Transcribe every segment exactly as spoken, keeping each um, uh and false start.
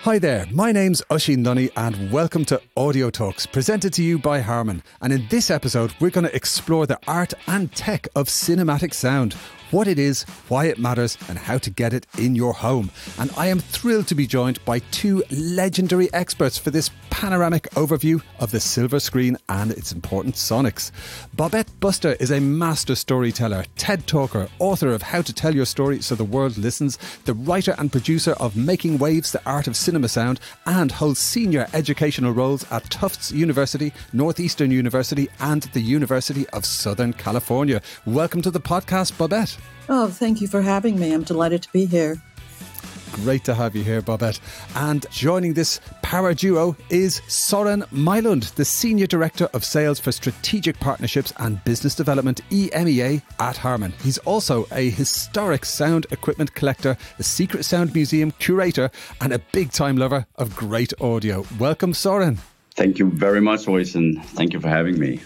Hi there, my name's Oisín Lunny and welcome to Audio Talks, presented to you by Harman. And in this episode, we're going to explore the art and tech of cinematic sound, what it is, why it matters, and how to get it in your home. And I am thrilled to be joined by two legendary experts for this panoramic overview of the silver screen and its important sonics. Bobette Buster is a master storyteller, TED talker, author of How to Tell Your Story So the World Listens, the writer and producer of Making Waves, The Art of Cinema Sound, and holds senior educational roles at Tufts University, Northeastern University, and the University of Southern California. Welcome to the podcast, Bobette. Oh, thank you for having me. I'm delighted to be here. Great to have you here, Bobette. And joining this power duo is Soren Mylund, the Senior Director of Sales for Strategic Partnerships and Business Development, E M E A, at Harman. He's also a historic sound equipment collector, the Secret Sound Museum curator, and a big-time lover of great audio. Welcome, Soren. Thank you very much, Oisín. Thank you for having me.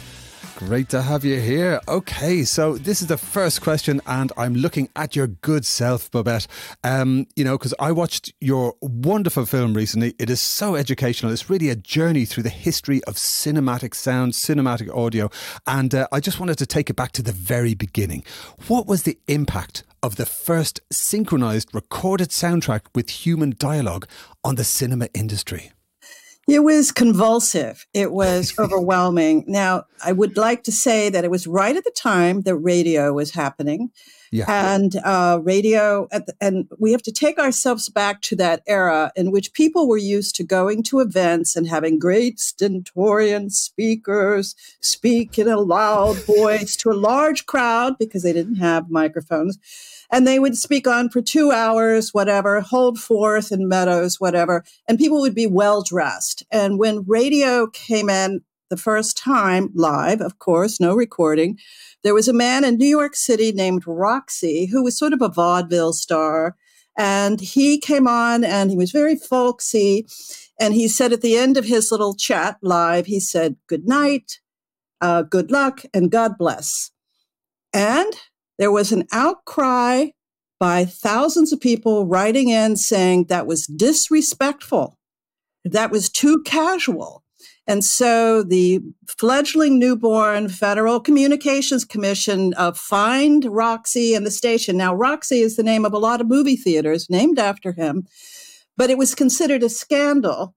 Great to have you here. Okay, so this is the first question, and I'm looking at your good self, Bobette. Um, you know, because I watched your wonderful film recently. It is so educational. It's really a journey through the history of cinematic sound, cinematic audio. And uh, I just wanted to take it back to the very beginning. What was the impact of the first synchronized recorded soundtrack with human dialogue on the cinema industry? It was convulsive. It was overwhelming. Now, I would like to say that it was right at the time that radio was happening. Yeah. And uh, radio, at the, and we have to take ourselves back to that era in which people were used to going to events and having great stentorian speakers speak in a loud voice to a large crowd because they didn't have microphones. And they would speak on for two hours, whatever, hold forth in meadows, whatever, and people would be well dressed. And when radio came in the first time, live, of course, no recording, there was a man in New York City named Roxy who was sort of a vaudeville star. And he came on and he was very folksy. And he said at the end of his little chat live, he said, "Good night, uh, good luck, and God bless." And there was an outcry by thousands of people writing in saying that was disrespectful. That was too casual. And so the fledgling newborn Federal Communications Commission uh, fined Roxy and the station. Now, Roxy is the name of a lot of movie theaters named after him, but it was considered a scandal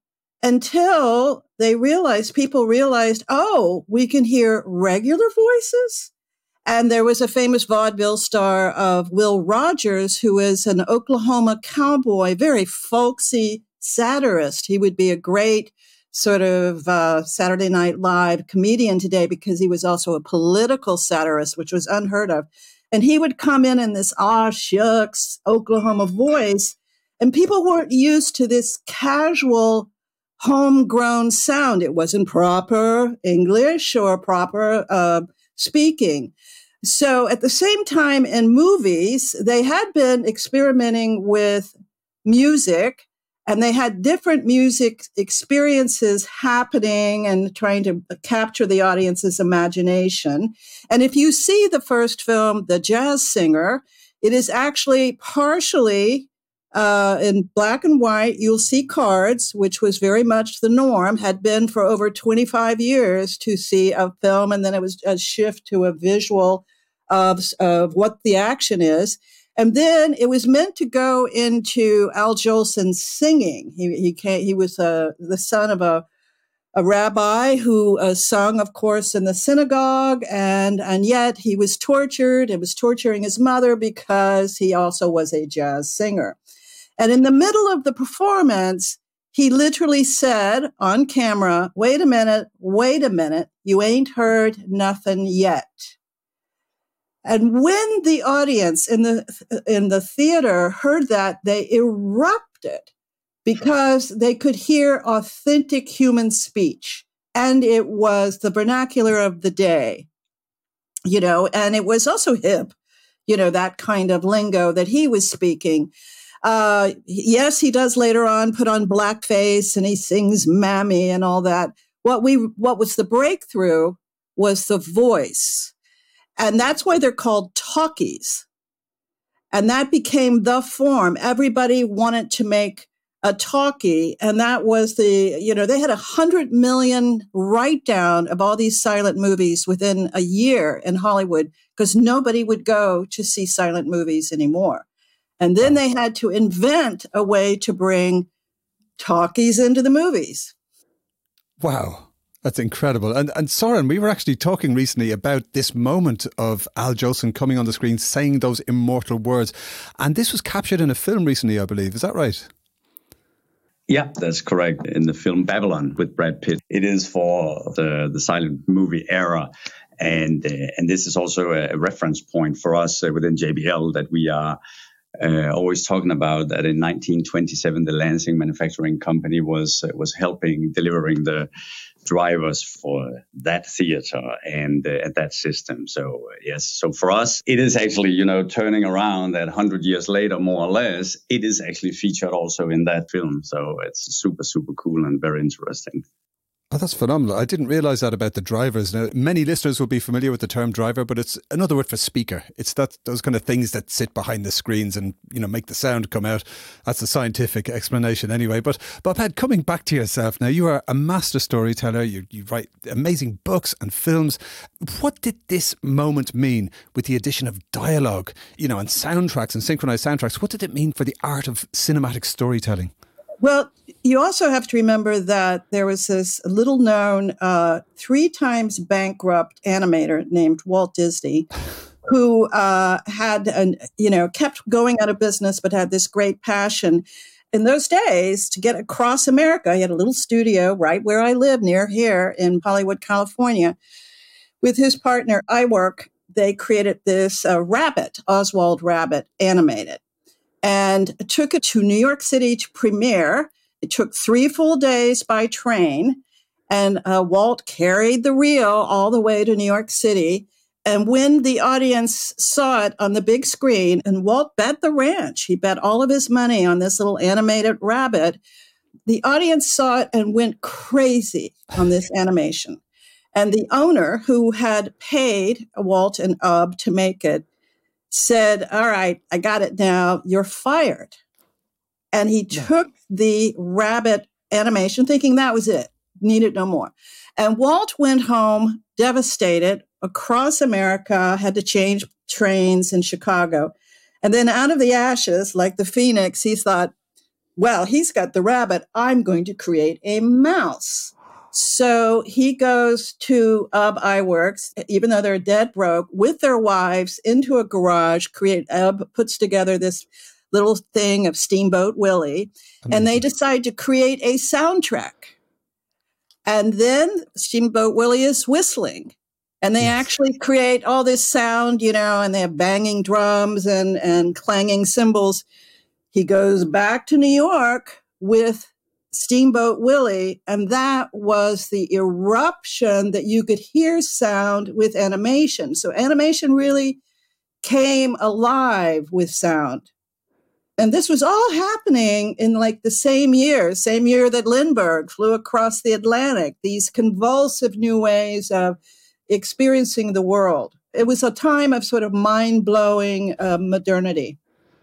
until they realized, people realized, oh, we can hear regular voices. And there was a famous vaudeville star of Will Rogers, who is an Oklahoma cowboy, very folksy satirist. He would be a great sort of uh, Saturday Night Live comedian today because he was also a political satirist, which was unheard of. And he would come in in this, ah, shucks, Oklahoma voice. And people weren't used to this casual, homegrown sound. It wasn't proper English or proper uh, speaking. So at the same time in movies, they had been experimenting with music and they had different music experiences happening and trying to capture the audience's imagination. And if you see the first film, The Jazz Singer, it is actually partially uh, in black and white. You'll see cards, which was very much the norm, had been for over twenty-five years to see a film. And then it was a shift to a visual of, of what the action is. And then it was meant to go into Al Jolson singing. He he came, he was uh, the son of a a rabbi who uh, sung, of course, in the synagogue, and and yet he was tortured. It was torturing his mother because he also was a jazz singer. And in the middle of the performance, he literally said on camera, "Wait a minute, wait a minute, you ain't heard nothing yet." And when the audience in the in the theater heard that, they erupted because they could hear authentic human speech. And it was the vernacular of the day, you know, and it was also hip, you know, that kind of lingo that he was speaking. Uh, yes, he does later on put on blackface and he sings Mammy and all that. What we what was the breakthrough was the voice. And that's why they're called talkies. And that became the form. Everybody wanted to make a talkie, and that was the, you know, they had a hundred million write down of all these silent movies within a year in Hollywood because nobody would go to see silent movies anymore. And then they had to invent a way to bring talkies into the movies. Wow. That's incredible. And and Soren, we were actually talking recently about this moment of Al Jolson coming on the screen saying those immortal words. And this was captured in a film recently, I believe. Is that right? Yeah, that's correct. In the film Babylon with Brad Pitt, it is for the, the silent movie era. And, uh, and this is also a reference point for us uh, within J B L that we are Uh, always talking about that in nineteen twenty-seven, the Lansing Manufacturing Company was uh, was helping delivering the drivers for that theater and uh, that system. So uh, yes, so for us, it is actually, you know, turning around that one hundred years later, more or less, it is actually featured also in that film. So it's super, super cool and very interesting. Oh, that's phenomenal. I didn't realise that about the drivers. Now, many listeners will be familiar with the term driver, but it's another word for speaker. It's that those kind of things that sit behind the screens and, you know, make the sound come out. That's the scientific explanation anyway. But Bobhead, coming back to yourself now, you are a master storyteller. You, you write amazing books and films. What did this moment mean with the addition of dialogue, you know, and soundtracks and synchronized soundtracks? What did it mean for the art of cinematic storytelling? Well, you also have to remember that there was this little known uh, three times bankrupt animator named Walt Disney who uh, had, an, you know, kept going out of business, but had this great passion in those days to get across America. He had a little studio right where I live near here in Hollywood, California. With his partner, Iwerk, they created this uh, Rabbit, Oswald Rabbit, animated. And took it to New York City to premiere. It took three full days by train. And uh, Walt carried the reel all the way to New York City. And when the audience saw it on the big screen, and Walt bet the ranch, he bet all of his money on this little animated rabbit, the audience saw it and went crazy on this animation. And the owner, who had paid Walt and Ub to make it, said, all right, I got it now, you're fired. And he yeah. took the rabbit animation thinking that was it, needed no more. And Walt went home devastated across America, had to change trains in Chicago. And then out of the ashes, like the phoenix, he thought, well, he's got the rabbit, I'm going to create a mouse. So he goes to Ub Iwerks, even though they're dead broke, with their wives into a garage, create, Ub puts together this little thing of Steamboat Willie, Amazing. And they decide to create a soundtrack. And then Steamboat Willie is whistling. And they yes. actually create all this sound, you know, and they have banging drums and, and clanging cymbals. He goes back to New York with Steamboat Willie, and that was the eruption that you could hear sound with animation. So animation really came alive with sound. And this was all happening in like the same year, same year that Lindbergh flew across the Atlantic, these convulsive new ways of experiencing the world. It was a time of sort of mind-blowing uh, modernity.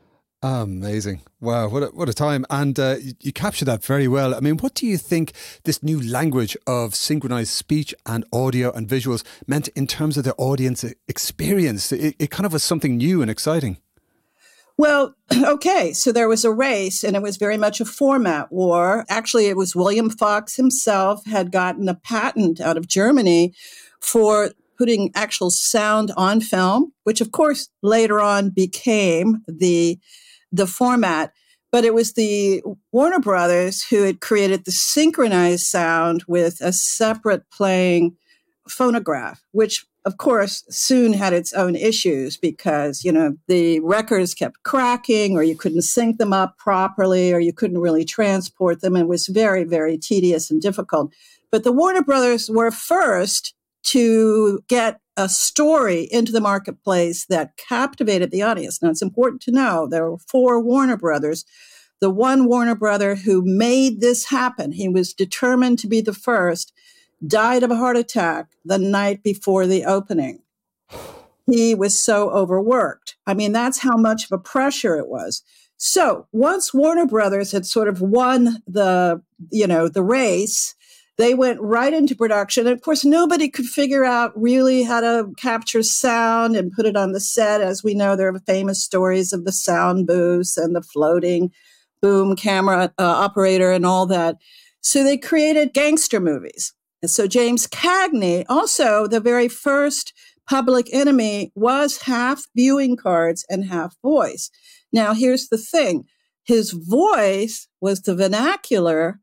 Amazing. Wow, what a, what a time. And uh, you, you capture that very well. I mean, what do you think this new language of synchronized speech and audio and visuals meant in terms of the audience experience? It, it kind of was something new and exciting. Well, okay, so there was a race, and it was very much a format war. Actually, it was William Fox himself had gotten a patent out of Germany for putting actual sound on film, which of course later on became the the format. But it was the Warner Brothers who had created the synchronized sound with a separate playing phonograph, which of course soon had its own issues because, you know, the records kept cracking, or you couldn't sync them up properly, or you couldn't really transport them. It was very, very tedious and difficult. But the Warner Brothers were first to get a story into the marketplace that captivated the audience. Now, it's important to know there were four Warner Brothers. The one Warner Brother who made this happen, he was determined to be the first, died of a heart attack the night before the opening. He was so overworked. I mean, that's how much of a pressure it was. So once Warner Brothers had sort of won the, you know, the race, they went right into production. And of course, nobody could figure out really how to capture sound and put it on the set. As we know, there are famous stories of the sound booths and the floating boom camera uh, operator and all that. So they created gangster movies. And so James Cagney, also the very first Public Enemy, was half viewing cards and half voice. Now, here's the thing. His voice was the vernacular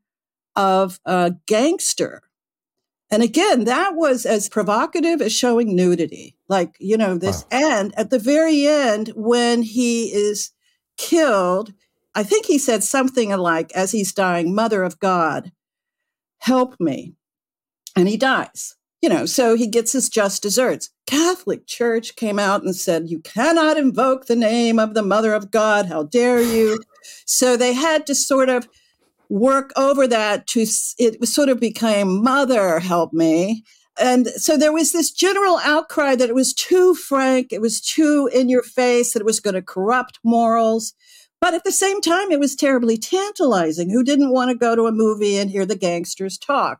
of a gangster. And again, that was as provocative as showing nudity. Like, you know, this wow. end, at the very end, when he is killed, I think he said something like, as he's dying, Mother of God, help me. And he dies. You know, so he gets his just desserts. Catholic Church came out and said, you cannot invoke the name of the Mother of God. How dare you? So they had to sort of work over that to, it sort of became Mother, help me. And so there was this general outcry that it was too frank, it was too in your face, that it was going to corrupt morals. But at the same time, it was terribly tantalizing. Who didn't want to go to a movie and hear the gangsters talk?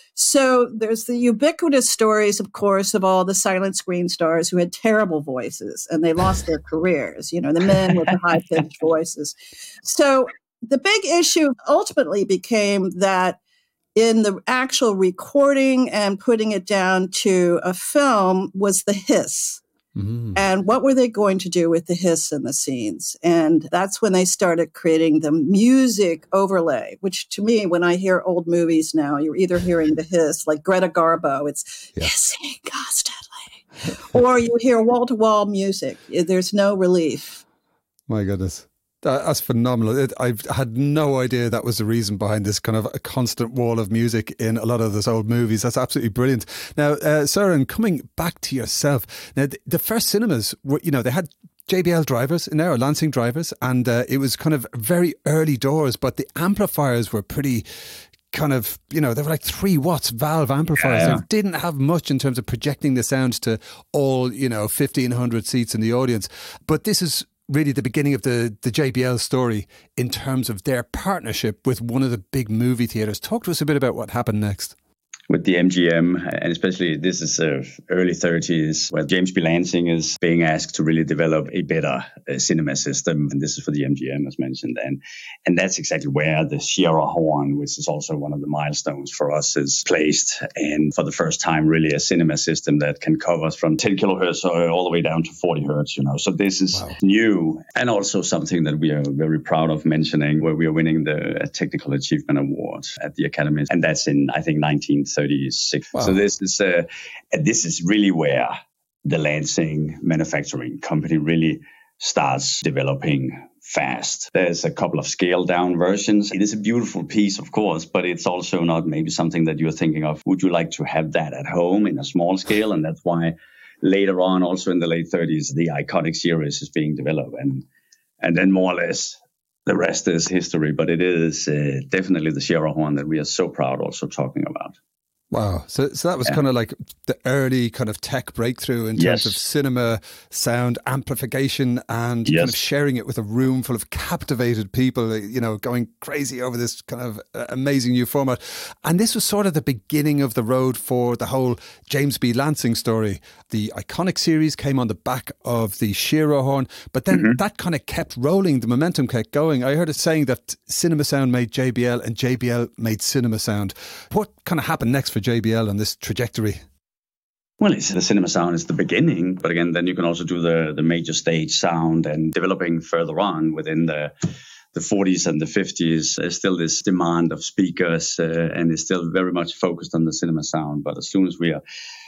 So there's the ubiquitous stories, of course, of all the silent screen stars who had terrible voices and they lost their careers, you know, the men with the high-pitched voices. So the big issue ultimately became that in the actual recording and putting it down to a film was the hiss. Mm-hmm. And what were they going to do with the hiss in the scenes? And that's when they started creating the music overlay, which to me, when I hear old movies now, you're either hearing the hiss, like Greta Garbo, it's yeah. hissing constantly, or you hear wall-to-wall music. There's no relief. My goodness. That's phenomenal. It, I've had no idea that was the reason behind this kind of a constant wall of music in a lot of those old movies. That's absolutely brilliant. Now, uh, Søren, coming back to yourself, now the, the first cinemas were, you know, they had J B L drivers in there, or Lansing drivers, and uh, it was kind of very early doors, but the amplifiers were pretty kind of, you know, they were like three watts valve amplifiers. Yeah, yeah. They didn't have much in terms of projecting the sound to all, you know, fifteen hundred seats in the audience. But this is really the beginning of the, the J B L story in terms of their partnership with one of the big movie theatres. Talk to us a bit about what happened next. With the M G M, and especially this is uh, early thirties, where James B. Lansing is being asked to really develop a better uh, cinema system. And this is for the M G M, as mentioned. And and that's exactly where the Shearer horn, which is also one of the milestones for us, is placed. And for the first time, really a cinema system that can cover from ten kilohertz all the way down to forty hertz, you know. So this is wow. new, and also something that we are very proud of mentioning, where we are winning the Technical Achievement Award at the Academy. And that's in, I think, nineteen thirty-six. Wow. So this is uh, this is really where the Lansing manufacturing company really starts developing fast. There's a couple of scaled down versions. It is a beautiful piece, of course, but it's also not maybe something that you're thinking of. Would you like to have that at home in a small scale? And that's why later on, also in the late thirties, the Iconic series is being developed. And, and then more or less, the rest is history. But it is uh, definitely the Shearer horn that we are so proud also talking about. Wow. So so that was yeah. kind of like the early kind of tech breakthrough in terms yes. of cinema, sound amplification, and yes. kind of sharing it with a room full of captivated people, you know, going crazy over this kind of amazing new format. And this was sort of the beginning of the road for the whole James B. Lansing story. The Iconic series came on the back of the Shearer horn, but then mm-hmm. that kind of kept rolling. The momentum kept going. I heard it saying that Cinema Sound made J B L and J B L made Cinema Sound. What kind of happened next for J B L on this trajectory? Well, it's, the Cinema Sound is the beginning, but again, then you can also do the, the major stage sound, and developing further on within the the forties and the fifties. There's still this demand of speakers, uh, and it's still very much focused on the Cinema Sound. But as soon as we are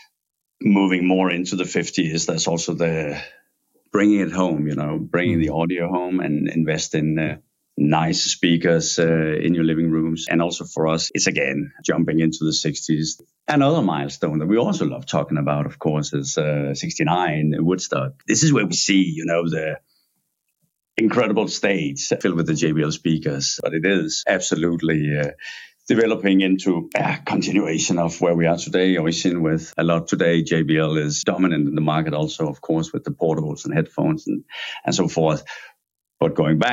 moving more into the fifties, there's also the bringing it home, you know, bringing the audio home and invest in uh, nice speakers uh, in your living rooms. And also for us, it's again jumping into the sixties. Another milestone that we also love talking about, of course, is uh, sixty-nine Woodstock. This is where we see, you know, the incredible stage filled with the J B L speakers. But it is absolutely uh, developing into a continuation of where we are today. Oisin with a lot today. J B L is dominant in the market also, of course, with the portables and headphones and, and so forth. But going back,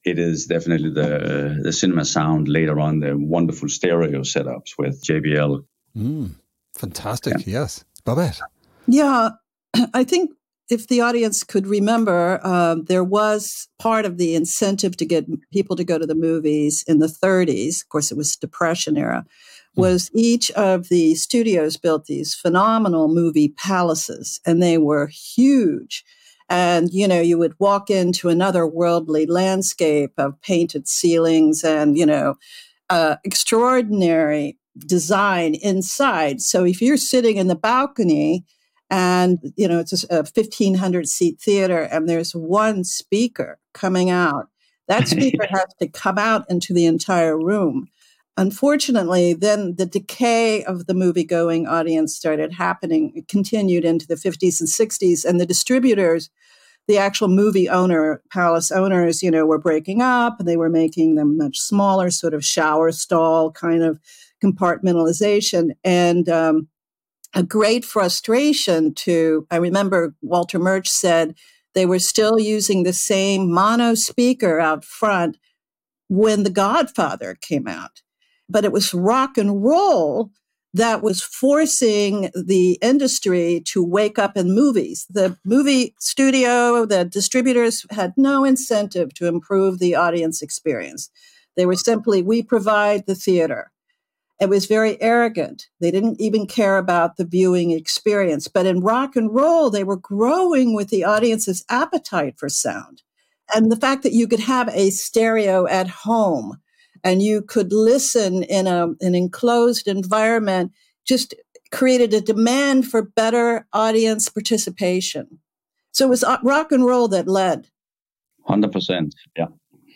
it is definitely the the cinema sound. Later on, the wonderful stereo setups with J B L. Mm, fantastic, yeah. Yes. Babette? Yeah, I think if the audience could remember, uh, there was part of the incentive to get people to go to the movies in the thirties, of course it was Depression era, was mm. each of the studios built these phenomenal movie palaces, and they were huge. And, you know, you would walk into another worldly landscape of painted ceilings and, you know, uh, extraordinary design inside. So if you're sitting in the balcony and, you know, it's a fifteen hundred seat theater and there's one speaker coming out, that speaker has to come out into the entire room. Unfortunately, then the decay of the movie-going audience started happening. It continued into the fifties and sixties, and the distributors, the actual movie owner, palace owners, you know, were breaking up, and they were making them much smaller, sort of shower stall kind of compartmentalization. And um, a great frustration to, I remember Walter Murch said they were still using the same mono speaker out front when The Godfather came out. But it was rock and roll that was forcing the industry to wake up in movies. The movie studio, the distributors had no incentive to improve the audience experience. They were simply, we provide the theater. It was very arrogant. They didn't even care about the viewing experience. But in rock and roll, they were growing with the audience's appetite for sound. And the fact that you could have a stereo at home and you could listen in a, an enclosed environment just created a demand for better audience participation. So it was rock and roll that led. one hundred percent, yeah.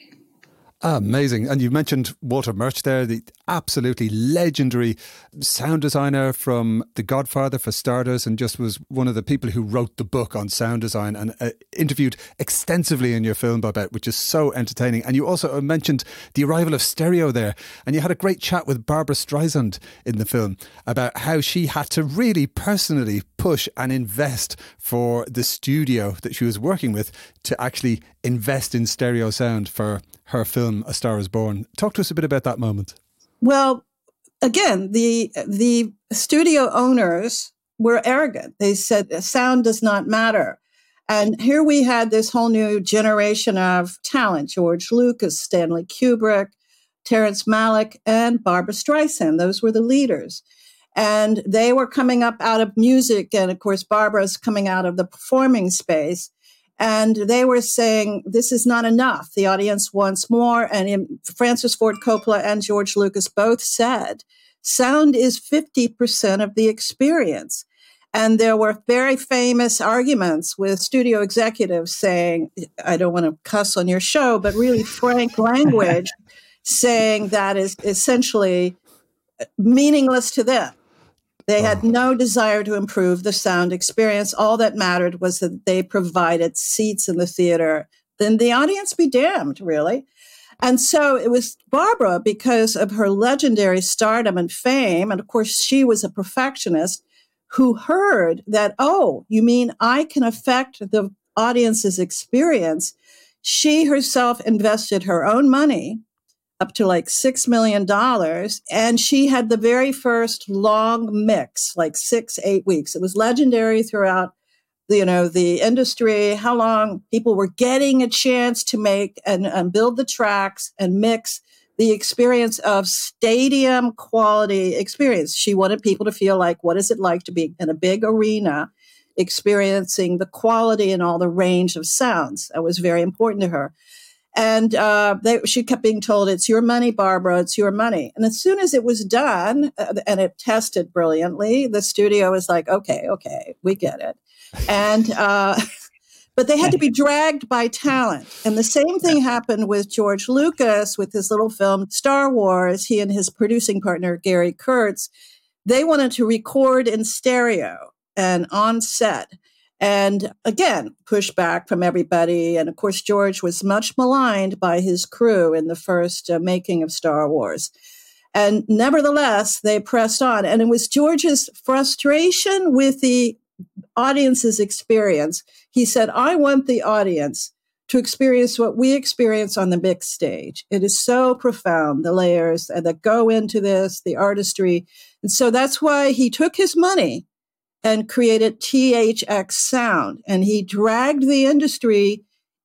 Ah, amazing. And you mentioned Walter Murch there, the absolutely legendary sound designer from The Godfather, for starters, and just was one of the people who wrote the book on sound design and uh, interviewed extensively in your film, Babette, which is so entertaining. And you also mentioned the arrival of stereo there. And you had a great chat with Barbra Streisand in the film about how she had to really personally push and invest for the studio that she was working with to actually invest in stereo sound for her film A Star Is Born. Talk to us a bit about that moment. Well, again, the the studio owners were arrogant. They said sound does not matter. And here we had this whole new generation of talent: George Lucas, Stanley Kubrick, Terrence Malick, and Barbra Streisand. Those were the leaders. And they were coming up out of music. And of course, Barbara's coming out of the performing space. And they were saying, this is not enough. The audience wants more. And in, Francis Ford Coppola and George Lucas both said, sound is fifty percent of the experience. And there were very famous arguments with studio executives saying, I don't want to cuss on your show, but really frank language saying that is essentially meaningless to them. They had no desire to improve the sound experience. All that mattered was that they provided seats in the theater. Then the audience be damned, really. And so it was Barbra, because of her legendary stardom and fame, and of course she was a perfectionist, who heard that, oh, you mean I can affect the audience's experience? She herself invested her own money, up to like six million dollars. And she had the very first long mix, like six, eight weeks. It was legendary throughout, you know, the industry, how long people were getting a chance to make and, and build the tracks and mix the experience of stadium quality experience. She wanted people to feel like, what is it like to be in a big arena experiencing the quality and all the range of sounds? That was very important to her. And uh, they, she kept being told, it's your money, Barbra, it's your money. And as soon as it was done uh, and it tested brilliantly, the studio was like, okay, okay, we get it. And, uh, but they had to be dragged by talent. And the same thing happened with George Lucas with his little film, Star Wars. He and his producing partner, Gary Kurtz, they wanted to record in stereo and on set. And again, pushback from everybody. And of course, George was much maligned by his crew in the first uh, making of Star Wars. And nevertheless, they pressed on. And it was George's frustration with the audience's experience. He said, I want the audience to experience what we experience on the big stage. It is so profound, the layers that go into this, the artistry. And so that's why he took his money and created T H X Sound. And he dragged the industry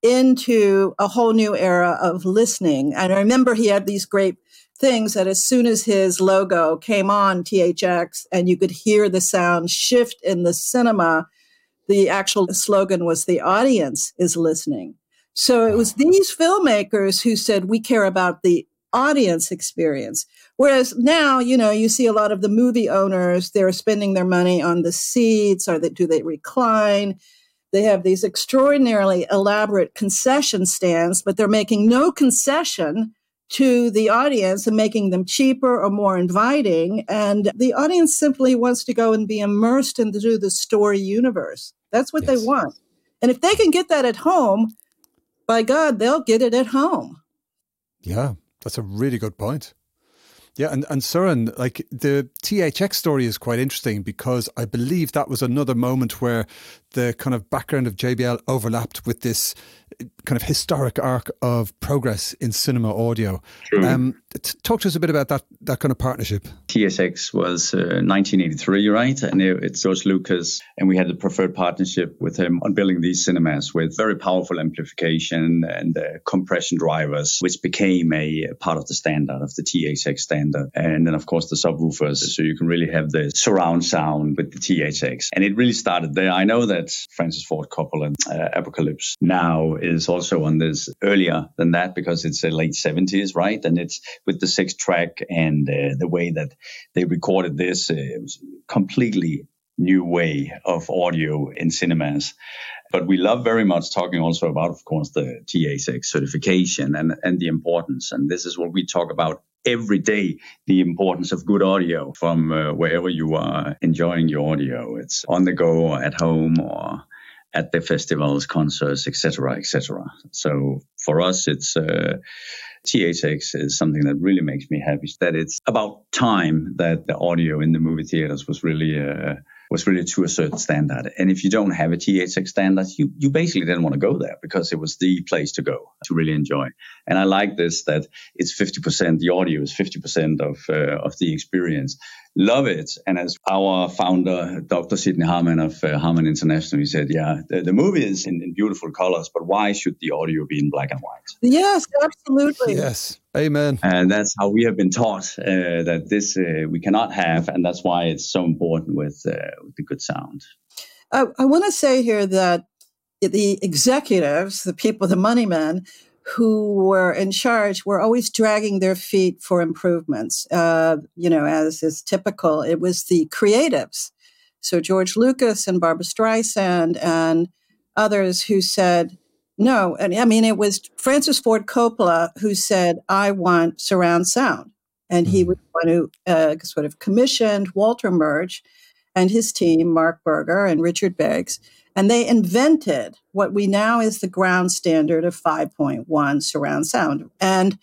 into a whole new era of listening. And I remember he had these great things that as soon as his logo came on T H X and you could hear the sound shift in the cinema, the actual slogan was "The audience is listening." So it was these filmmakers who said, we care about the audience experience. Whereas now, you know, you see a lot of the movie owners, they're spending their money on the seats, or they, do they recline? They have these extraordinarily elaborate concession stands, but they're making no concession to the audience and making them cheaper or more inviting. And the audience simply wants to go and be immersed into the story universe. That's what yes. they want. And if they can get that at home, by God, they'll get it at home. Yeah, that's a really good point. Yeah, and, and Søren, like the T H X story is quite interesting because I believe that was another moment where the kind of background of J B L overlapped with this kind of historic arc of progress in cinema audio. Um, t- talk to us a bit about that that kind of partnership. T H X was uh, nineteen eighty-three, right? And it, it's George Lucas, and we had the preferred partnership with him on building these cinemas with very powerful amplification and uh, compression drivers, which became a, a part of the standard of the T H X standard. And then, of course, the subwoofers, so you can really have the surround sound with the T H X. And it really started there. I know that Francis Ford Coppola, uh, Apocalypse Now, is also on this earlier than that because it's the late seventies, right? And it's with the six track and uh, the way that they recorded this, uh, it was a completely new way of audio in cinemas. But we love very much talking also about, of course, the T H X certification and, and the importance. And this is what we talk about every day, the importance of good audio from uh, wherever you are enjoying your audio. It's on the go or at home or at the festivals, concerts, et cetera, et cetera. So for us, it's uh, T H X is something that really makes me happy. That it's about time that the audio in the movie theaters was really uh, was really to a certain standard. And if you don't have a T H X standard, you you basically didn't want to go there because it was the place to go to really enjoy. And I like this that it's fifty percent. The audio is fifty percent of uh, of the experience. Love it. And as our founder, Doctor Sidney Harman of uh, Harman International, he said, yeah, the, the movie is in, in beautiful colors, but why should the audio be in black and white? Yes, absolutely. Yes. Amen. And that's how we have been taught uh, that this uh, we cannot have. And that's why it's so important with, uh, with the good sound. I, I want to say here that the executives, the people, the money men, who were in charge were always dragging their feet for improvements. Uh, you know, as is typical, it was the creatives. So George Lucas and Barbra Streisand and others who said, no. And I mean, it was Francis Ford Coppola who said, I want surround sound. And he was one who uh, sort of commissioned Walter Murch and his team, Mark Berger and Richard Beggs. And they invented what we now is the ground standard of five point one surround sound. And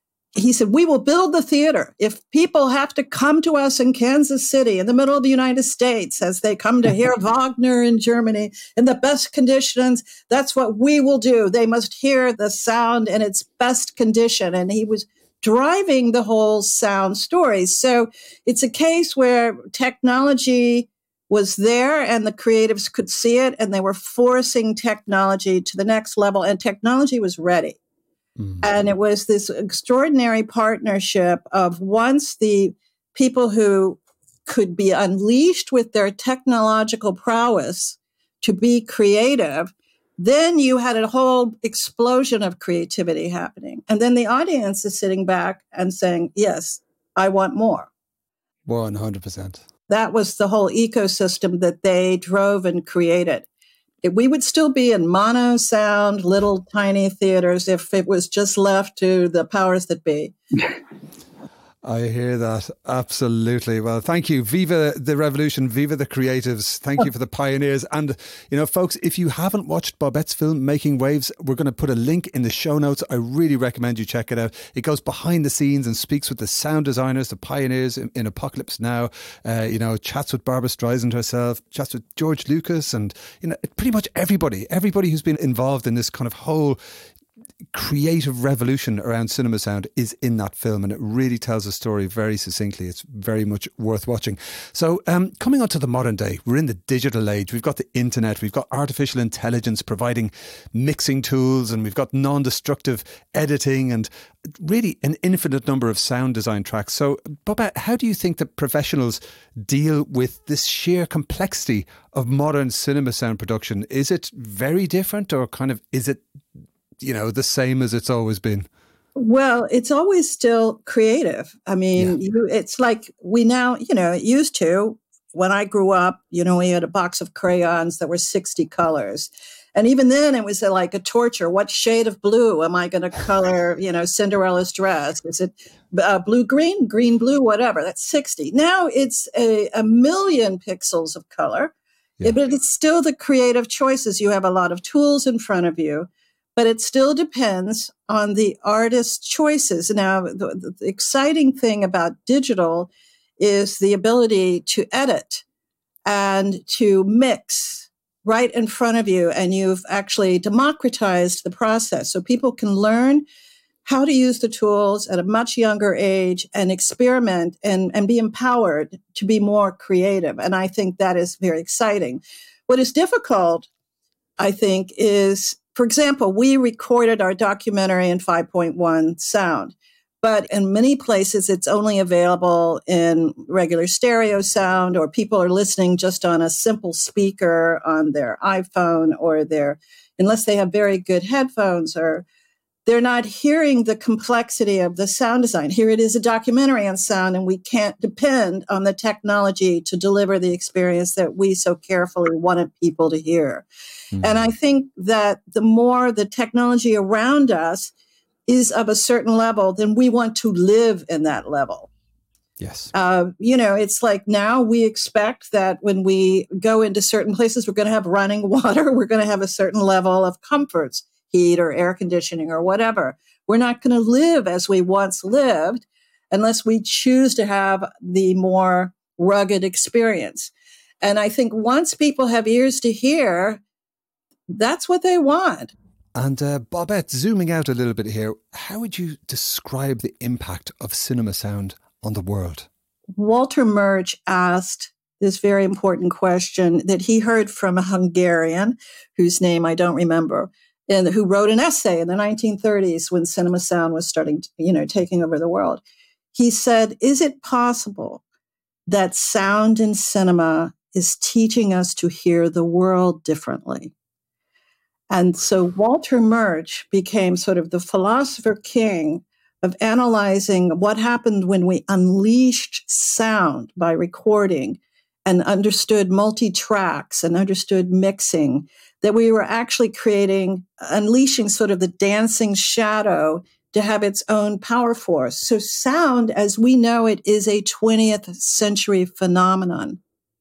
he said, we will build the theater. If people have to come to us in Kansas City, in the middle of the United States, as they come to hear Wagner in Germany, in the best conditions, that's what we will do. They must hear the sound in its best condition. And he was driving the whole sound story. So it's a case where technology was there and the creatives could see it and they were forcing technology to the next level and technology was ready. Mm-hmm. And it was this extraordinary partnership of once the people who could be unleashed with their technological prowess to be creative, then you had a whole explosion of creativity happening. And then the audience is sitting back and saying, yes, I want more. one hundred percent. That was the whole ecosystem that they drove and created. It, we would still be in mono sound, little tiny theaters if it was just left to the powers that be. I hear that. Absolutely. Well, thank you. Viva the revolution. Viva the creatives. Thank you for the pioneers. And, you know, folks, if you haven't watched Bobette's film, Making Waves, we're going to put a link in the show notes. I really recommend you check it out. It goes behind the scenes and speaks with the sound designers, the pioneers in, in Apocalypse Now. Uh, you know, chats with Barbara Streisand herself, chats with George Lucas, and, you know, pretty much everybody, everybody who's been involved in this kind of whole creative revolution around cinema sound is in that film, and it really tells a story very succinctly. It's very much worth watching. So um, coming on to the modern day, we're in the digital age. We've got the internet, we've got artificial intelligence providing mixing tools, and we've got non-destructive editing and really an infinite number of sound design tracks. So Bobette, how do you think that professionals deal with this sheer complexity of modern cinema sound production? Is it very different, or kind of is it, you know, the same as it's always been? Well, it's always still creative. I mean, yeah. you, it's like we now, you know, it used to, when I grew up, you know, we had a box of crayons that were sixty colors. And even then it was like a torture. What shade of blue am I going to color, you know, Cinderella's dress? Is it uh, blue, green, green, blue, whatever? That's sixty. Now it's a, a million pixels of color, yeah. but it's still the creative choices. You have a lot of tools in front of you. But it still depends on the artist's choices. Now, the, the exciting thing about digital is the ability to edit and to mix right in front of you. And you've actually democratized the process. So people can learn how to use the tools at a much younger age and experiment and, and be empowered to be more creative. And I think that is very exciting. What is difficult, I think, is, for example, we recorded our documentary in five point one sound, but in many places it's only available in regular stereo sound, or people are listening just on a simple speaker on their iPhone or their, unless they have very good headphones, or they're not hearing the complexity of the sound design. Here it is, a documentary on sound, and we can't depend on the technology to deliver the experience that we so carefully wanted people to hear. Mm-hmm. And I think that the more the technology around us is of a certain level, then we want to live in that level. Yes. Uh, you know, it's like now we expect that when we go into certain places, we're going to have running water. We're going to have a certain level of comforts, heat or air conditioning or whatever. We're not going to live as we once lived unless we choose to have the more rugged experience. And I think once people have ears to hear, that's what they want. And uh, Bobette, zooming out a little bit here, how would you describe the impact of cinema sound on the world? Walter Murch asked this very important question that he heard from a Hungarian whose name I don't remember, and who wrote an essay in the nineteen thirties when cinema sound was starting, to, you know, taking over the world. He said, is it possible that sound in cinema is teaching us to hear the world differently? And so Walter Murch became sort of the philosopher king of analyzing what happened when we unleashed sound by recording and understood multi-tracks and understood mixing, that we were actually creating, unleashing sort of the dancing shadow to have its own power force. So sound, as we know it, is a twentieth century phenomenon.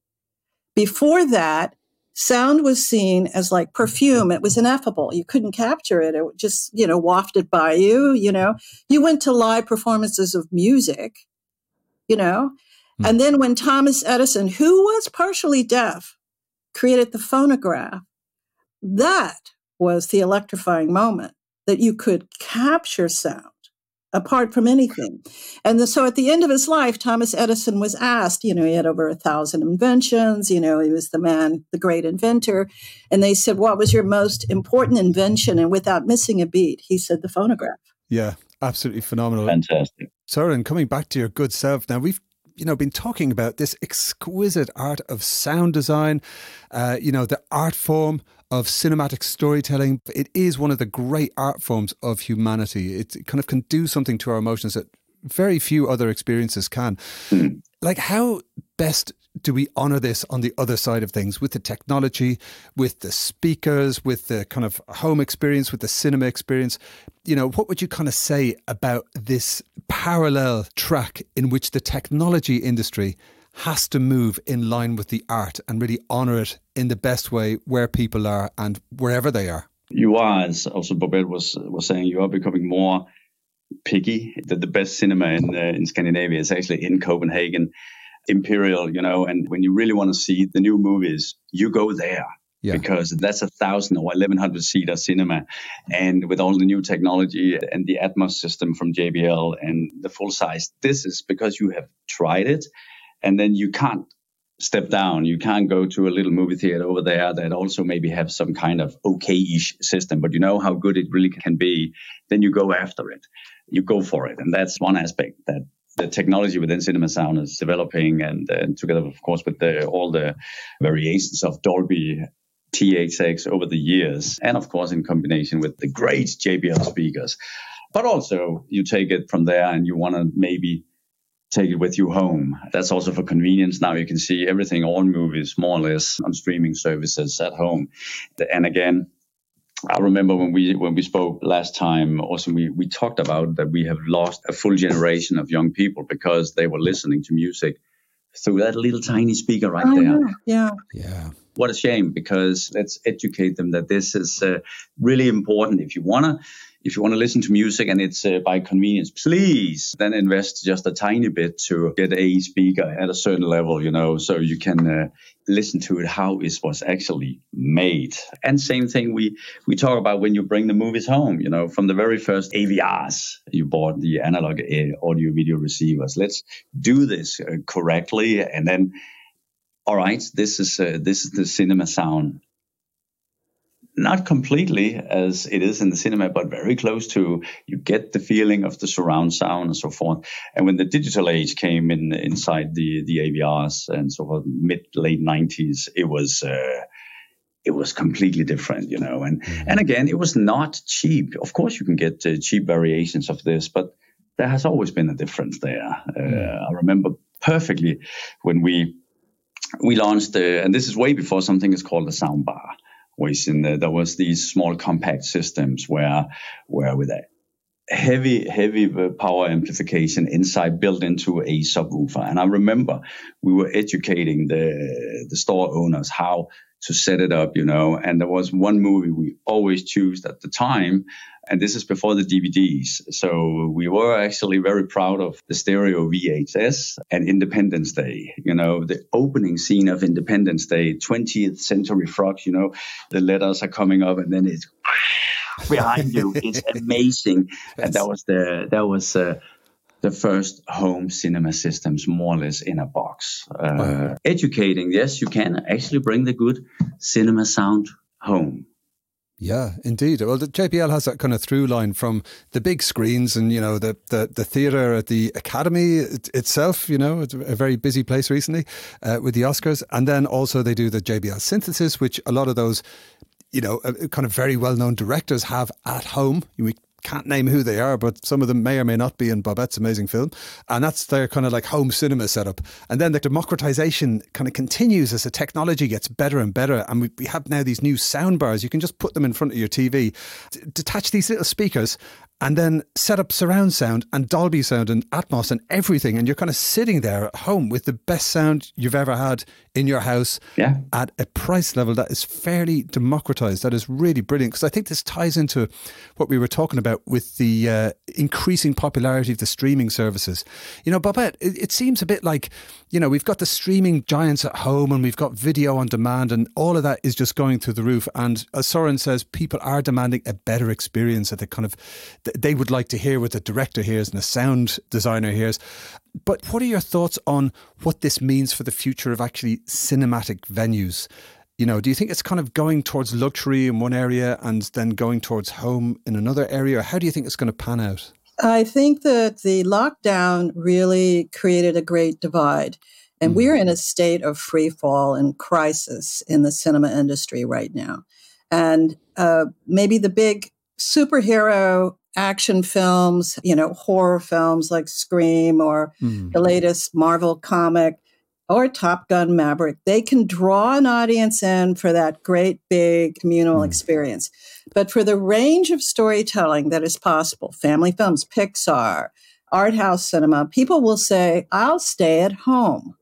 Before that, sound was seen as like perfume. It was ineffable. You couldn't capture it. It just, you know, wafted by you, you know. You went to live performances of music, you know. Mm. And then when Thomas Edison, who was partially deaf, created the phonograph, that was the electrifying moment, that you could capture sound apart from anything. And the, so at the end of his life, Thomas Edison was asked, you know, he had over a thousand inventions, you know, he was the man, the great inventor. And they said, what was your most important invention? And without missing a beat, he said the phonograph. Yeah, absolutely phenomenal. Fantastic. Søren, coming back to your good self now, we've you know, been talking about this exquisite art of sound design, uh, you know, the art form of cinematic storytelling. It is one of the great art forms of humanity. It kind of can do something to our emotions that very few other experiences can. Mm. Like, how best do we honor this on the other side of things, with the technology, with the speakers, with the kind of home experience, with the cinema experience? You know, what would you kind of say about this parallel track in which the technology industry has to move in line with the art and really honor it in the best way where people are and wherever they are? You are, as also Babette was was saying, you are becoming more picky. That the best cinema in uh, in Scandinavia is actually in Copenhagen, Imperial, you know, and when you really want to see the new movies, you go there. Yeah. Because that's a thousand or eleven hundred seater cinema, and with all the new technology and the Atmos system from J B L and the full size, this is because you have tried it, and then you can't step down. You can't go to a little movie theater over there that also maybe have some kind of okay-ish system, but you know how good it really can be. Then you go after it, you go for it, and that's one aspect that the technology within cinema sound is developing, and, and together, of course, with the, all the variations of Dolby T H X over the years, and of course in combination with the great J B L speakers. But also you take it from there and you want to maybe take it with you home. That's also for convenience. Now you can see everything, all movies more or less on streaming services at home. And again, I remember when we when we spoke last time, also we, we talked about that we have lost a full generation of young people because they were listening to music through that little tiny speaker right oh, there. Yeah. Yeah. What a shame, because let's educate them that this is uh, really important. If you wanna, if you wanna listen to music and it's uh, by convenience, please then invest just a tiny bit to get a speaker at a certain level, you know, so you can uh, listen to it how it was actually made. And same thing we we talk about when you bring the movies home, you know, from the very first A V Rs, you bought the analog uh, audio video receivers. Let's do this uh, correctly, and then. All right, this is uh, this is the cinema sound. Not completely as it is in the cinema, but very close to. You get the feeling of the surround sound and so forth. And when the digital age came in inside the the A V Rs and so forth, mid late nineties, it was uh, it was completely different, you know. And mm-hmm. and again, it was not cheap. Of course, you can get uh, cheap variations of this, but there has always been a difference there. Uh, mm-hmm. I remember perfectly when we. We launched, uh, and this is way before something is called a soundbar, which in the, there was these small compact systems where, where with a heavy, heavy power amplification inside built into a subwoofer. And I remember we were educating the the store owners how to set it up, you know. And there was one movie we always chose at the time, and this is before the D V Ds. So we were actually very proud of the stereo V H S and Independence Day. You know, the opening scene of Independence Day, twentieth century frogs, you know, the letters are coming up and then it's behind you. It's amazing. And that was the, that was, uh, the first home cinema systems, more or less in a box. Uh, wow. Educating, yes, you can actually bring the good cinema sound home. Yeah, indeed. Well, the J B L has that kind of through line from the big screens and, you know, the, the, the theatre at the Academy it, itself, you know, it's a very busy place recently uh, with the Oscars. And then also they do the J B L synthesis, which a lot of those, you know, uh, kind of very well-known directors have at home. We can't name who they are, but some of them may or may not be in Babette's amazing film. And that's their kind of like home cinema setup. And then the democratization kind of continues as the technology gets better and better. And we, we have now these new sound bars. You can just put them in front of your T V, d- detach these little speakers, and then set up surround sound and Dolby sound and Atmos and everything. And you're kind of sitting there at home with the best sound you've ever had in your house yeah. at a price level that is fairly democratized. That is really brilliant, because I think this ties into what we were talking about with the uh, increasing popularity of the streaming services. You know, Babette, it, it seems a bit like, you know, we've got the streaming giants at home and we've got video on demand, and all of that is just going through the roof. And as Soren says, people are demanding a better experience that they kind of, they would like to hear what the director hears and the sound designer hears. But what are your thoughts on what this means for the future of actually cinematic venues? You know, do you think it's kind of going towards luxury in one area and then going towards home in another area? Or how do you think it's going to pan out? I think that the lockdown really created a great divide. And mm. we're in a state of free fall and crisis in the cinema industry right now. And uh, maybe the big superhero action films, you know, horror films like Scream or mm. the latest Marvel comic or Top Gun Maverick, they can draw an audience in for that great big communal mm. experience. But for the range of storytelling that is possible, family films, Pixar, art house cinema, people will say, I'll stay at home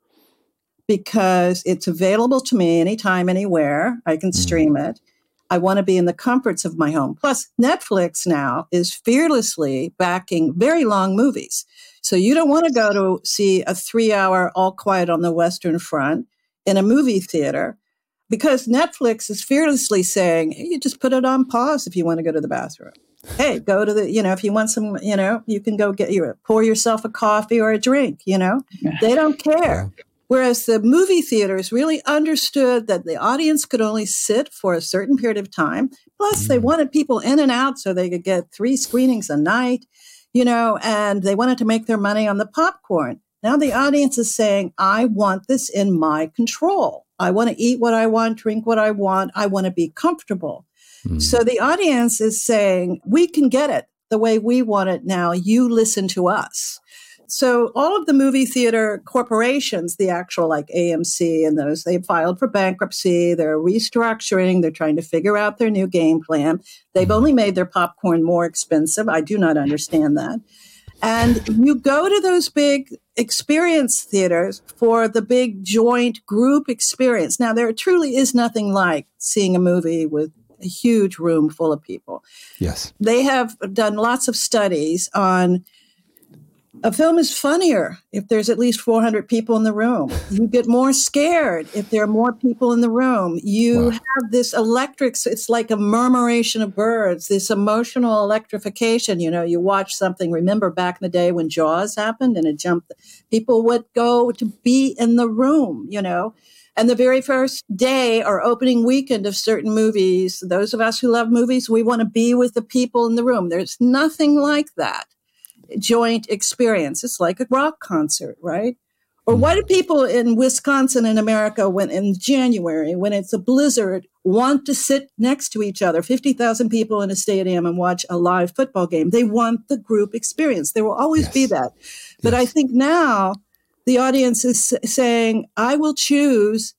because it's available to me anytime, anywhere. I can stream mm. it. I want to be in the comforts of my home. Plus, Netflix now is fearlessly backing very long movies. So you don't want to go to see a three-hour All Quiet on the Western Front in a movie theater because Netflix is fearlessly saying, hey, you just put it on pause if you want to go to the bathroom. Hey, go to the, you know, if you want some, you know, you can go get your, pour yourself a coffee or a drink, you know. They don't care. Whereas the movie theaters really understood that the audience could only sit for a certain period of time. Plus, they wanted people in and out so they could get three screenings a night. You know, and they wanted to make their money on the popcorn. Now the audience is saying, I want this in my control. I want to eat what I want, drink what I want. I want to be comfortable. Mm. So the audience is saying, we can get it the way we want it now. You listen to us. So all of the movie theater corporations, the actual like A M C and those, they filed for bankruptcy. They're restructuring. They're trying to figure out their new game plan. They've only made their popcorn more expensive. I do not understand that. And you go to those big experience theaters for the big joint group experience. Now, there truly is nothing like seeing a movie with a huge room full of people. Yes. They have done lots of studies on a film is funnier if there's at least four hundred people in the room. You get more scared if there are more people in the room. You wow. have this electric, it's like a murmuration of birds, this emotional electrification. You know, you watch something, remember back in the day when Jaws happened and it jumped, people would go to be in the room, you know. And the very first day or opening weekend of certain movies, those of us who love movies, we want to be with the people in the room. There's nothing like that. Joint experience. It's like a rock concert, right? Or why do people in Wisconsin in America, when in January, when it's a blizzard, want to sit next to each other, fifty thousand people in a stadium and watch a live football game? They want the group experience. There will always yes. be that. But yes. I think now the audience is saying, I will choose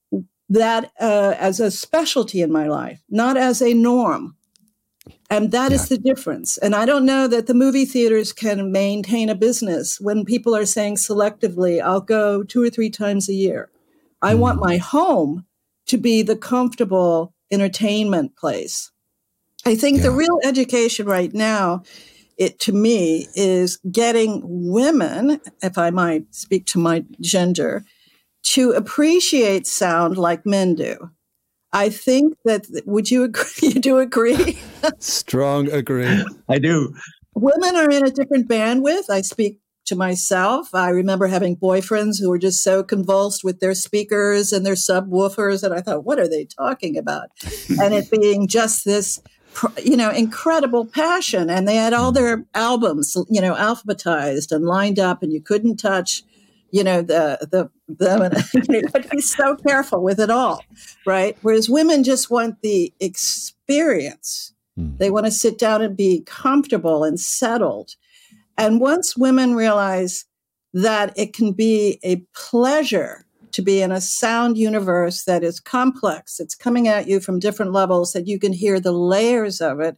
that uh, as a specialty in my life, not as a norm. And that yeah. is the difference. And I don't know that the movie theaters can maintain a business when people are saying selectively, I'll go two or three times a year. I mm. want my home to be the comfortable entertainment place. I think yeah. the real education right now, it to me, is getting women, if I might speak to my gender, to appreciate sound like men do. I think that, would you agree? You do agree? Strong agree. I do. Women are in a different bandwidth. I speak to myself. I remember having boyfriends who were just so convulsed with their speakers and their subwoofers. And I thought, what are they talking about? And it being just this, you know, incredible passion. And they had all their albums, you know, alphabetized and lined up and you couldn't touch, you know, the, the, the, you had to be so careful with it all, right? Whereas women just want the experience. Mm. They want to sit down and be comfortable and settled. And once women realize that it can be a pleasure to be in a sound universe that is complex, it's coming at you from different levels, that you can hear the layers of it,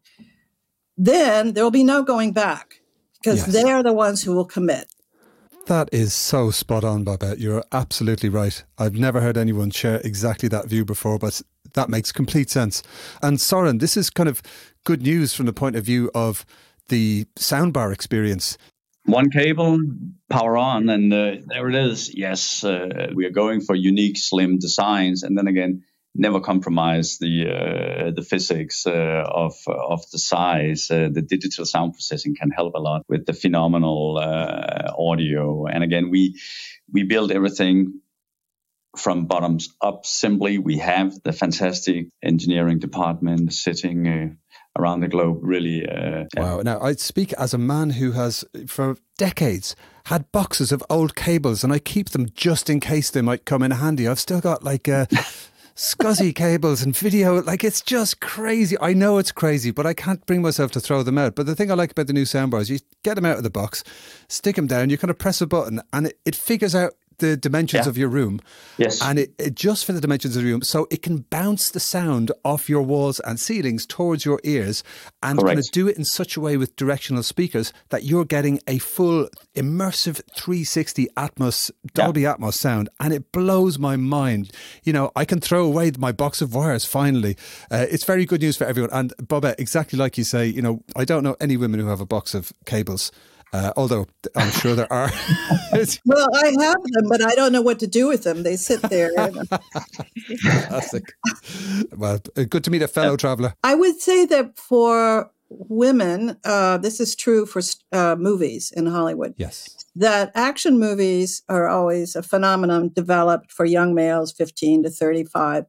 then there'll be no going back because yes. they are the ones who will commit. That is so spot on, Babette. You're absolutely right. I've never heard anyone share exactly that view before, but that makes complete sense. And Soren, this is kind of good news from the point of view of the soundbar experience. One cable, power on, and uh, there it is. Yes, uh, we are going for unique, slim designs. And then again, never compromise the uh, the physics uh, of of the size. Uh, the digital sound processing can help a lot with the phenomenal uh, audio. And again, we we build everything from bottoms up. Simply, we have the fantastic engineering department sitting uh, around the globe. Really, uh, wow! Now I speak as a man who has for decades had boxes of old cables, and I keep them just in case they might come in handy. I've still got like. Uh, SCSI cables and video, like it's just crazy. I know it's crazy, but I can't bring myself to throw them out. But the thing I like about the new soundbars, you get them out of the box, stick them down, you kind of press a button and it, it figures out the dimensions yeah. of your room. Yes. And it, it just for the dimensions of the room, so it can bounce the sound off your walls and ceilings towards your ears, and kind of do it in such a way with directional speakers that you're getting a full immersive three sixty Atmos, Dolby yeah. Atmos sound, and it blows my mind. You know, I can throw away my box of wires finally. Uh, it's very good news for everyone. And Bobette, exactly like you say, you know, I don't know any women who have a box of cables. Uh, although I'm sure there are. Well, I have them, but I don't know what to do with them. They sit there. Fantastic. Well, good to meet a fellow traveler. I would say that for women, uh, this is true for uh, movies in Hollywood. Yes. That action movies are always a phenomenon developed for young males, fifteen to thirty-five.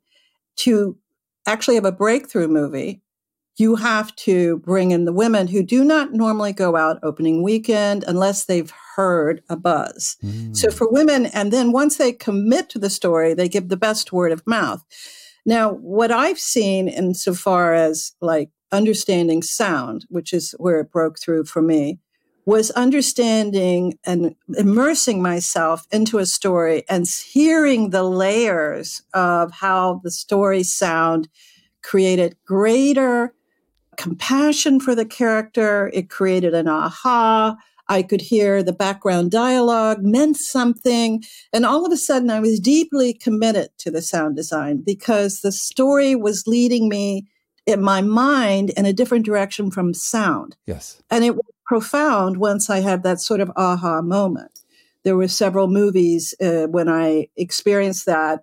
To actually have a breakthrough movie, you have to bring in the women who do not normally go out opening weekend unless they've heard a buzz. Mm. So for women, and then once they commit to the story, they give the best word of mouth. Now, what I've seen insofar as like understanding sound, which is where it broke through for me, was understanding and immersing myself into a story and hearing the layers of how the story sound created greater compassion for the character. It created an aha. I could hear the background dialogue meant something. And all of a sudden, I was deeply committed to the sound design because the story was leading me in my mind in a different direction from sound. Yes. And it was profound once I had that sort of aha moment. There were several movies uh, when I experienced that.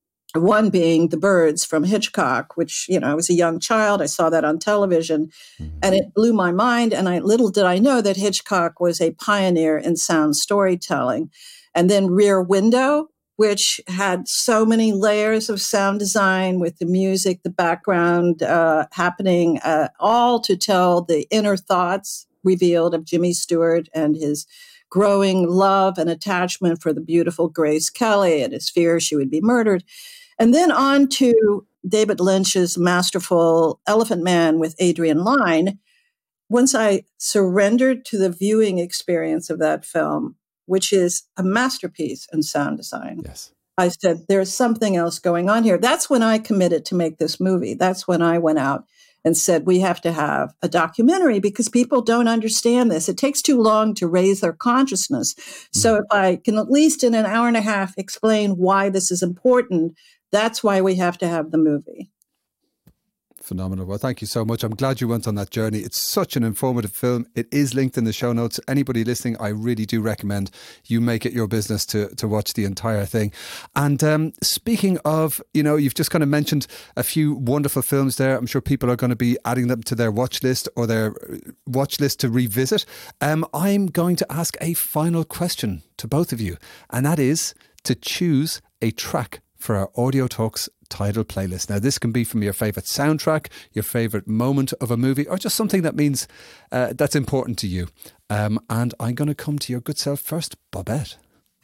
One being The Birds from Hitchcock, which, you know, I was a young child. I saw that on television mm-hmm. and it blew my mind. And I little did I know that Hitchcock was a pioneer in sound storytelling. And then Rear Window, which had so many layers of sound design with the music, the background uh, happening, uh, all to tell the inner thoughts revealed of Jimmy Stewart and his growing love and attachment for the beautiful Grace Kelly and his fear she would be murdered. And then on to David Lynch's masterful Elephant Man with Adrian Lyne. Once I surrendered to the viewing experience of that film, which is a masterpiece in sound design, yes. I said, there's something else going on here. That's when I committed to make this movie. That's when I went out and said, we have to have a documentary because people don't understand this. It takes too long to raise their consciousness. Mm-hmm. So if I can at least in an hour and a half explain why this is important, that's why we have to have the movie. Phenomenal. Well, thank you so much. I'm glad you went on that journey. It's such an informative film. It is linked in the show notes. Anybody listening, I really do recommend you make it your business to to watch the entire thing. And um, speaking of, you know, you've just kind of mentioned a few wonderful films there. I'm sure people are going to be adding them to their watch list or their watch list to revisit. Um, I'm going to ask a final question to both of you, and that is to choose a track for our Audio Talks title playlist. Now, this can be from your favourite soundtrack, your favourite moment of a movie, or just something that means uh, that's important to you. Um, and I'm going to come to your good self first, Bobette.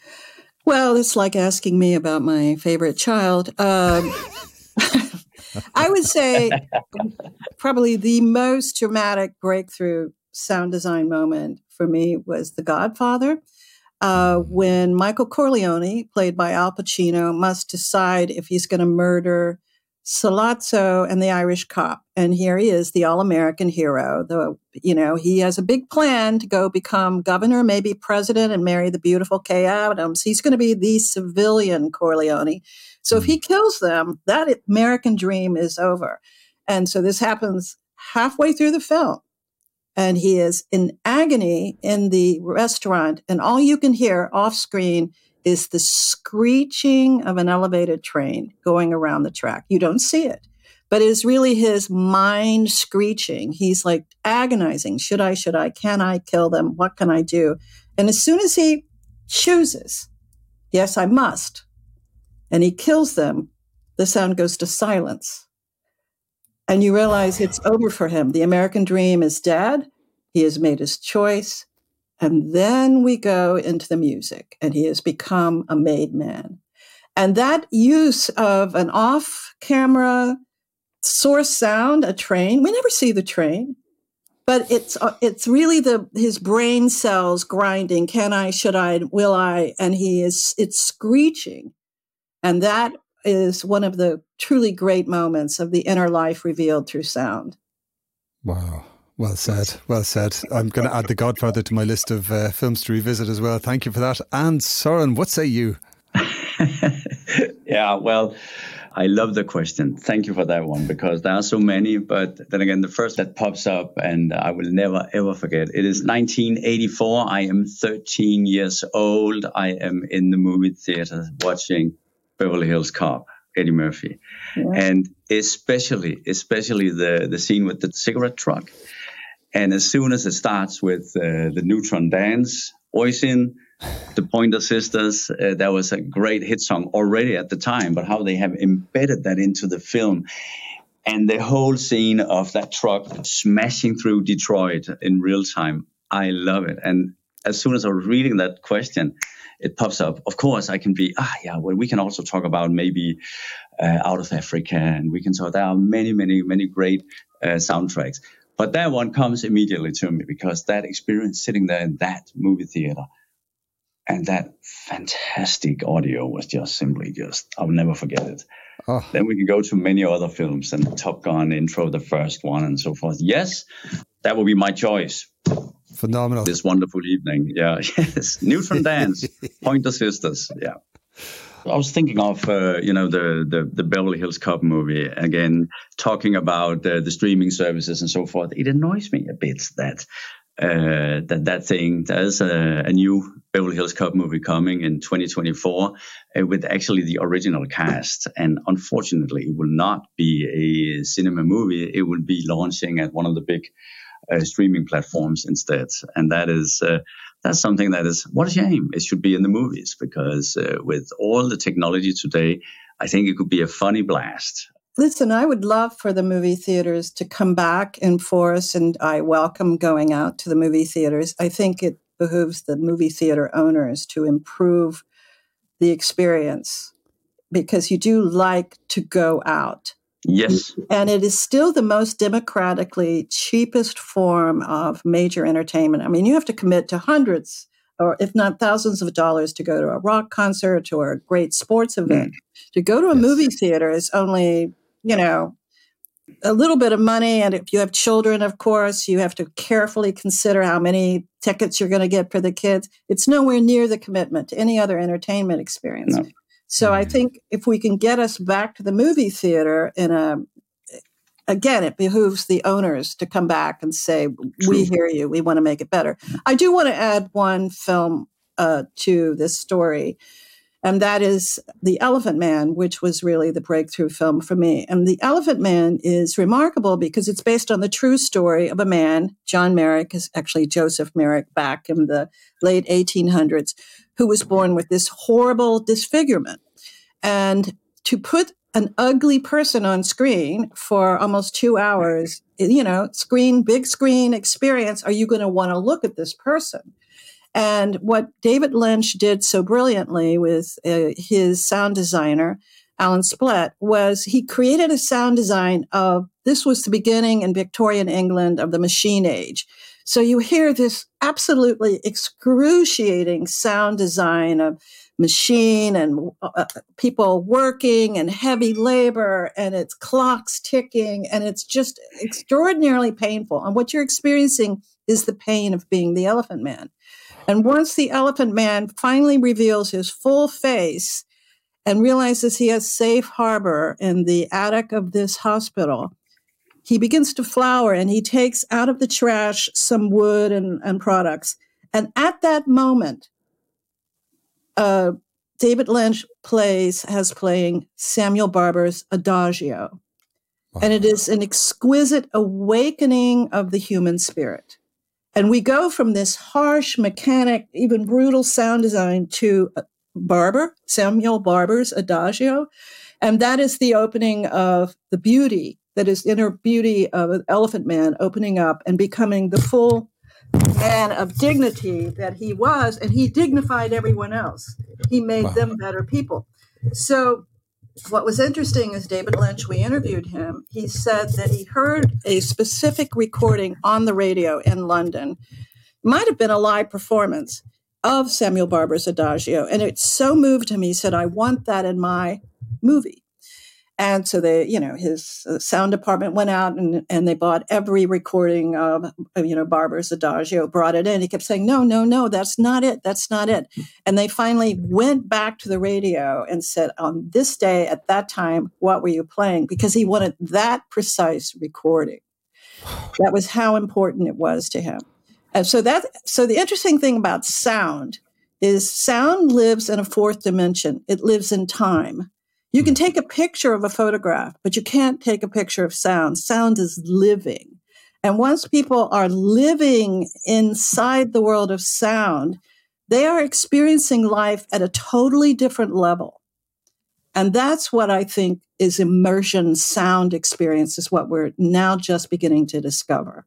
Well, it's like asking me about my favourite child. Um, I would say probably the most dramatic breakthrough sound design moment for me was The Godfather. Uh, when Michael Corleone, played by Al Pacino, must decide if he's going to murder Sollozzo and the Irish cop. And here he is, the all-American hero. The, you know, he has a big plan to go become governor, maybe president, and marry the beautiful Kay Adams. He's going to be the civilian Corleone. So if he kills them, that American dream is over. And so this happens halfway through the film. And he is in agony in the restaurant. And all you can hear off screen is the screeching of an elevated train going around the track. You don't see it, but it is really his mind screeching. He's like agonizing. Should I, should I, can I kill them? What can I do? And as soon as he chooses, yes, I must, and he kills them, the sound goes to silence. And you realize it's over for him. The American dream is dead. He has made his choice. And then we go into the music, and he has become a made man. And that use of an off-camera source sound, a train, we never see the train. But it's uh, it's really the his brain cells grinding. Can I? Should I? Will I? And he is. It's screeching, and that is one of the truly great moments of the inner life revealed through sound. Wow. Well said. Well said. I'm going to add The Godfather to my list of uh, films to revisit as well. Thank you for that. And Søren, what say you? Yeah, well, I love the question. Thank you for that one, because there are so many. But then again, the first that pops up, and I will never, ever forget, it is nineteen eighty-four. I am thirteen years old. I am in the movie theater watching Beverly Hills Cop, Eddie Murphy. Yeah. And especially, especially the, the scene with the cigarette truck. And as soon as it starts with uh, the Neutron Dance, Oisin, the Pointer Sisters, uh, that was a great hit song already at the time, but how they have embedded that into the film. And the whole scene of that truck smashing through Detroit in real time, I love it. And as soon as I was reading that question, it pops up. Of course, I can be, ah, yeah, well, we can also talk about maybe uh, Out of Africa, and we can talk, there are many, many, many great uh, soundtracks. But that one comes immediately to me, because that experience sitting there in that movie theater and that fantastic audio was just simply just, I'll never forget it. Oh. Then we can go to many other films, and Top Gun intro, the first one, and so forth. Yes, that will be my choice. Phenomenal. This wonderful evening. Yeah, yes. Neutron Dance, Pointer Sisters. Yeah. I was thinking of, uh, you know, the, the, the Beverly Hills Cop movie, again, talking about uh, the streaming services and so forth. It annoys me a bit that uh, that, that thing, there's a, a new Beverly Hills Cop movie coming in twenty twenty-four uh, with actually the original cast. And unfortunately, it will not be a cinema movie. It will be launching at one of the big uh, streaming platforms instead. And that is... Uh, That's something that is, what a shame. It should be in the movies, because uh, with all the technology today, I think it could be a funny blast. Listen, I would love for the movie theaters to come back in force, and I welcome going out to the movie theaters. I think it behooves the movie theater owners to improve the experience, because you do like to go out. Yes. And it is still the most democratically cheapest form of major entertainment. I mean, you have to commit to hundreds or if not thousands of dollars to go to a rock concert or a great sports event. Mm. To go to a yes. movie theater is only, you know, a little bit of money. And if you have children, of course, you have to carefully consider how many tickets you're going to get for the kids. It's nowhere near the commitment to any other entertainment experience. No. So I think if we can get us back to the movie theater in a, again, it behooves the owners to come back and say, True. We hear you, we want to make it better. I do want to add one film uh, to this story, and that is The Elephant Man, which was really the breakthrough film for me. And The Elephant Man is remarkable because it's based on the true story of a man, John Merrick, is actually Joseph Merrick back in the late eighteen hundreds, who was born with this horrible disfigurement. And to put an ugly person on screen for almost two hours, you know, screen, big screen experience, are you going to want to look at this person? And what David Lynch did so brilliantly with uh, his sound designer, Alan Splett, was he created a sound design of, this was the beginning in Victorian England of the machine age. So you hear this absolutely excruciating sound design of machine and uh, people working and heavy labor, and it's clocks ticking, and it's just extraordinarily painful. And what you're experiencing is the pain of being the Elephant Man. And once the Elephant Man finally reveals his full face and realizes he has safe harbor in the attic of this hospital, he begins to flower, and he takes out of the trash some wood and, and products. And at that moment, uh, David Lynch plays, has playing Samuel Barber's Adagio. Wow. And it is an exquisite awakening of the human spirit. And we go from this harsh, mechanic, even brutal sound design to Barber, Samuel Barber's Adagio. And that is the opening of the beauty, that is inner beauty of an Elephant Man opening up and becoming the full man of dignity that he was. And he dignified everyone else. He made wow. them better people. So what was interesting is David Lynch, we interviewed him, he said that he heard a specific recording on the radio in London. It might have been a live performance of Samuel Barber's Adagio. And it so moved him, he said, I want that in my movie. And so they, you know, his uh, sound department went out and, and they bought every recording of, of, you know, Barber's Adagio, brought it in. He kept saying, no, no, no, that's not it. That's not it. And they finally went back to the radio and said, on this day at that time, what were you playing? Because he wanted that precise recording. That was how important it was to him. And so that, so the interesting thing about sound is sound lives in a fourth dimension. It lives in time. You can take a picture of a photograph, but you can't take a picture of sound. Sound is living. And once people are living inside the world of sound, they are experiencing life at a totally different level. And that's what I think is immersion sound experience, is what we're now just beginning to discover.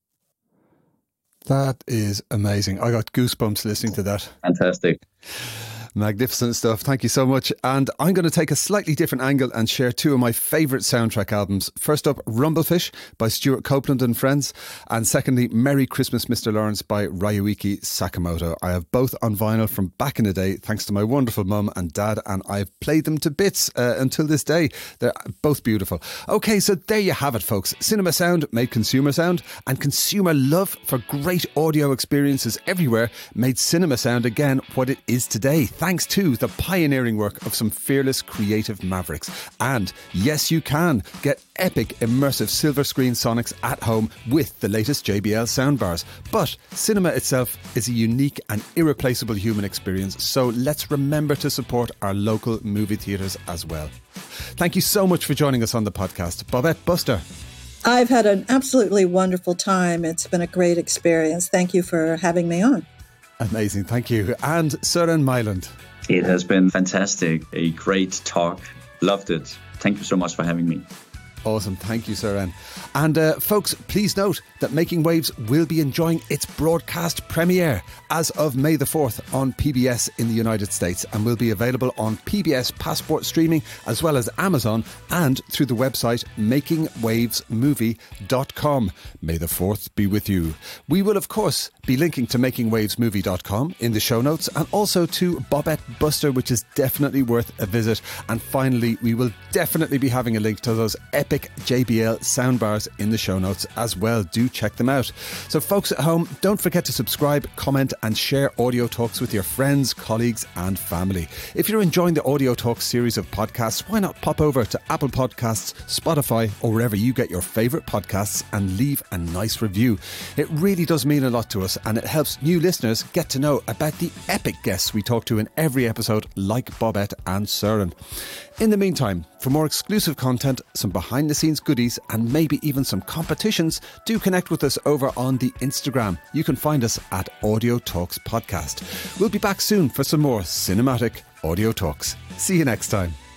That is amazing. I got goosebumps listening to that. Fantastic. Magnificent stuff. Thank you so much. And I'm going to take a slightly different angle and share two of my favourite soundtrack albums. First up, Rumblefish by Stuart Copeland and Friends. And secondly, Merry Christmas, Mister Lawrence by Ryuichi Sakamoto. I have both on vinyl from back in the day, thanks to my wonderful mum and dad. And I've played them to bits uh, until this day. They're both beautiful. Okay, so there you have it, folks. Cinema sound made consumer sound, and consumer love for great audio experiences everywhere made cinema sound again what it is today, thanks to the pioneering work of some fearless creative mavericks. And yes, you can get epic immersive silver screen sonics at home with the latest J B L soundbars. But cinema itself is a unique and irreplaceable human experience, so let's remember to support our local movie theatres as well. Thank you so much for joining us on the podcast, Bobette Buster. I've had an absolutely wonderful time. It's been a great experience. Thank you for having me on. Amazing, thank you. And Søren Meiland. It has been fantastic. A great talk. Loved it. Thank you so much for having me. Awesome. Thank you, Søren. And uh, folks, please note that Making Waves will be enjoying its broadcast premiere as of May the fourth on P B S in the United States, and will be available on P B S Passport streaming as well as Amazon and through the website making waves movie dot com. May the fourth be with you. We will, of course, be linking to making waves movie dot com in the show notes, and also to Bobette Buster, which is definitely worth a visit. And finally, we will definitely be having a link to those epic J B L soundbars in the show notes as well. Do check them out. So folks at home, don't forget to subscribe, comment and share Audio Talks with your friends, colleagues and family. If you're enjoying the Audio Talks series of podcasts, why not pop over to Apple Podcasts, Spotify or wherever you get your favourite podcasts and leave a nice review. It really does mean a lot to us, and it helps new listeners get to know about the epic guests we talk to in every episode, like Bobette and Søren. In the meantime, for more exclusive content, some behind the scenes goodies and maybe even some competitions, do connect with us over on the Instagram. You can find us at Audio Talks Podcast. We'll be back soon for some more cinematic Audio Talks. See you next time.